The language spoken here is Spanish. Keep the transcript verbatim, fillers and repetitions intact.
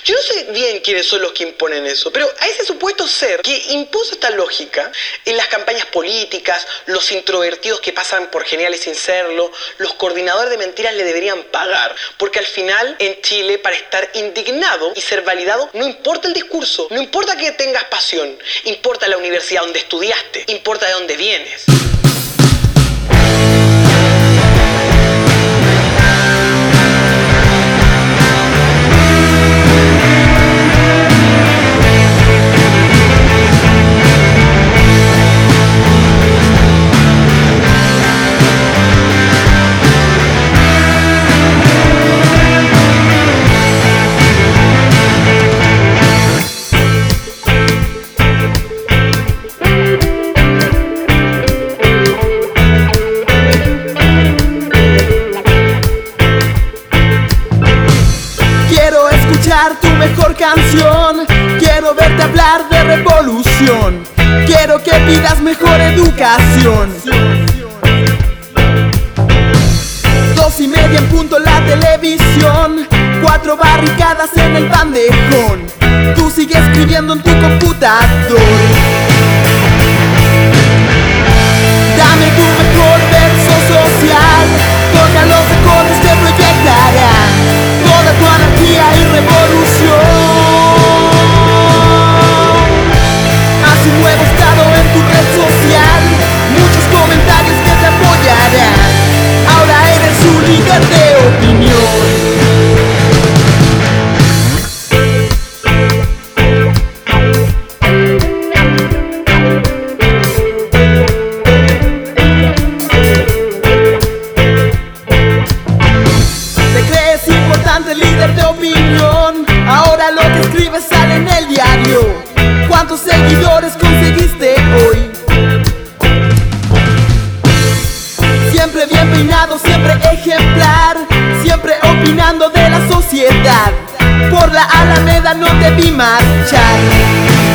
Yo no sé bien quiénes son los que imponen eso, pero a ese supuesto ser que impuso esta lógica en las campañas políticas, los introvertidos que pasan por geniales sin serlo, los coordinadores de mentiras le deberían pagar, porque al final en Chile, para estar indignado y ser validado, no importa el discurso, no importa que tengas pasión, importa la universidad donde estudiaste, importa de dónde vienes. Tu mejor canción, quiero verte hablar de revolución, quiero que pidas mejor educación. Dos y media en punto la televisión, cuatro barricadas en el bandejón, tú sigues escribiendo en tu computador. Dame tu mejor verso social, toca los acordes que proyectarán toda tu anarquía y revolución. Haz un nuevo estado en tu red social, muchos comentarios que te apoyarán. Ahora eres un líder de opinión. Líder de opinión, ahora lo que escribes sale en el diario. ¿Cuántos seguidores conseguiste hoy? Siempre bien peinado, siempre ejemplar, siempre opinando de la sociedad. Por la Alameda no te vi marchar.